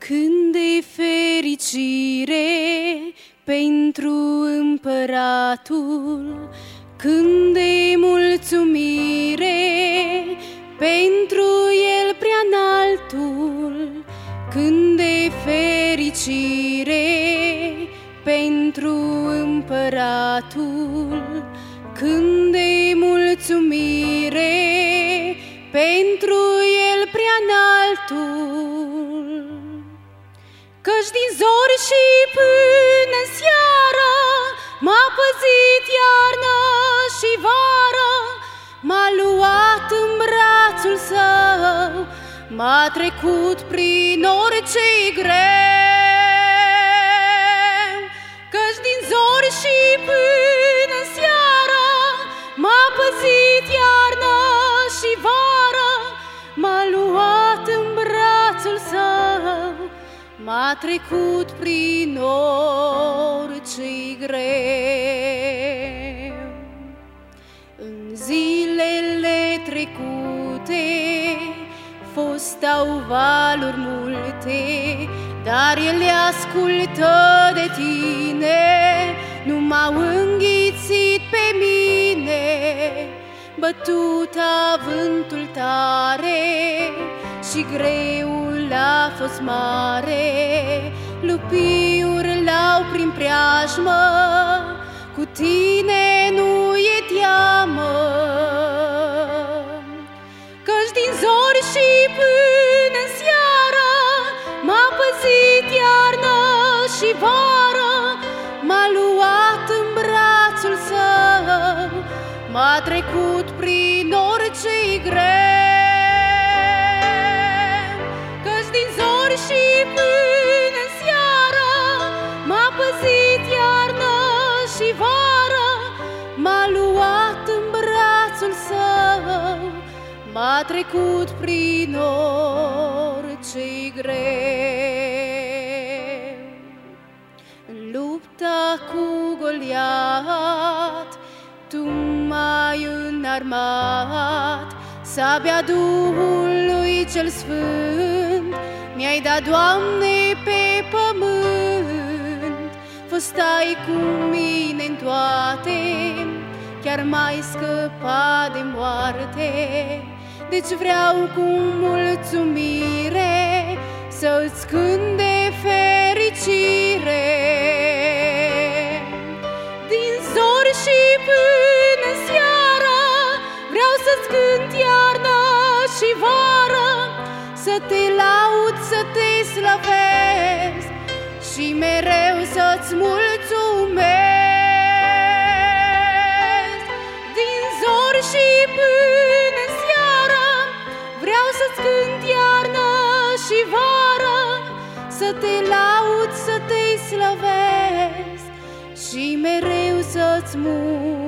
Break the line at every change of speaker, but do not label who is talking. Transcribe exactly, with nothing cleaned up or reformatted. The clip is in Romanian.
Când e fericire pentru împăratul, când e mulțumire pentru el prea înaltul, când e fericire pentru împăratul, când e mulțumire pentru el prea înaltul. Căci din zori și până seară m-a păzit iarnă și vară, m-a luat în brațul său, m-a trecut prin orice-i greu. Căci din zori și până seară m-a păzit iarnă și vară, m-a luat în brațul său, m-a trecut prin orice-i greu. În zilele trecute fostau valuri multe, dar el le ascultă de tine, nu m-au înghițit pe mine. Bătuta vântul tare și greul a fost mare, lupiuri l-au prin preajmă, cu tine nu e teamă. Căci din zori și până seară m-a păzit iarnă și vară, m-a luat în brațul său, m-a trecut prin orice-i greu. Căci din zori și până seară m-a păzit iarnă și vară, m-a luat în brațul său, m-a trecut prin orice-i greu. În lupta cu Goliat tu m-ai înarmat, sabia Duhului cel Sfânt mi-ai dat, Doamne, pe pământ. Fostai cu mine în toate, chiar m-ai scăpat de moarte. Deci vreau cu mulțumire să-ți cânt de fericire. Din zori și până seară vreau să-ți cânt iarnă și vară, să te laud, să te slăvesc și mereu să-ți mulțumesc. Din zori și până seară vreau să-ți cânt iarnă și vară, să te laud, să te slăvesc și mereu să-ți mulțumesc.